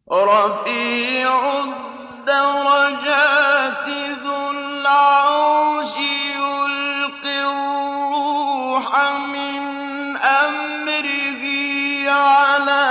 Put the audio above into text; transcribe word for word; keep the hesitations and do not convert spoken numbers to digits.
رَفِيعُ الدَّرَجَاتِ ذُو الْعَرْشِ يُلْقِي الرُّوحَ مِنْ أَمْرِهِ عَلَىٰ